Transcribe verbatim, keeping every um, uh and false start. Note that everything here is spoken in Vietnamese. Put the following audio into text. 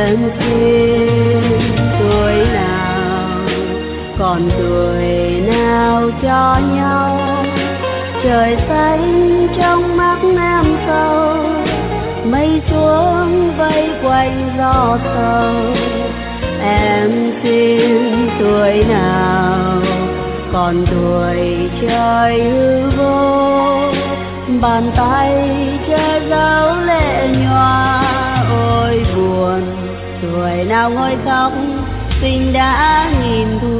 em xin tuổi nào, còn tuổi nào cho nhau. Trời xanh trong mắt em sâu, mây xuống vây quanh gió sầu. Em xin tuổi nào, còn tuổi trời hư vô. Bàn tay che dấu lệ nhòa, ôi buồn. Tuổi nào ngồi khóc, tình đã nghìn thu.